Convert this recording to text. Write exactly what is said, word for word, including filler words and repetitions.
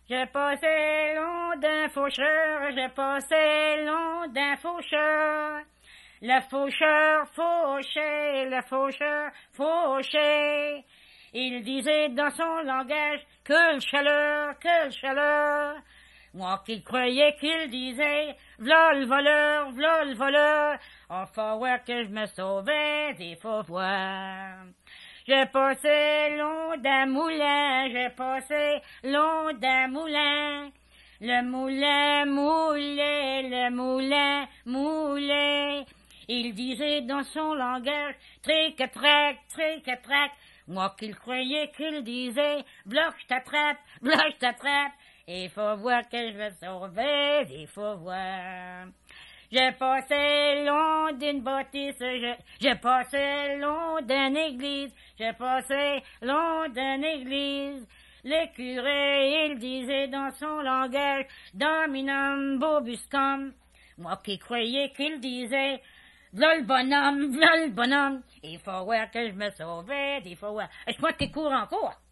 J'ai passé long d'un faucheur, j'ai passé long d'un faucheur. Le faucheur fauchait, le faucheur fauchait. Il disait dans son langage que le chaleur, que le chaleur. Moi qui croyais qu'il disait v'là le voleur, v'là le voleur. On faut voir que je me sauvais des faux voir. J'ai passé long d'un moulin, j'ai passé long d'un moulin. Le moulin moulait, le moulin moulait. Il disait dans son langage tric-trac, tric-trac. Moi qu'il croyais qu'il disait bloc, je t'attrape, bloc, je t'attrape. Et il faut voir que je vais sauver, il faut voir. J'ai passé long d'une bâtisse, je- j'ai passé long d'une église, j'ai passé long d'une église. Le curé, il disait dans son langage, Dominum Bobuscum. Moi qui croyais qu'il disait, v'là le bonhomme, v'là le bonhomme. Il faut voir que je me sauvais, il faut voir. Je crois qu'il court encore.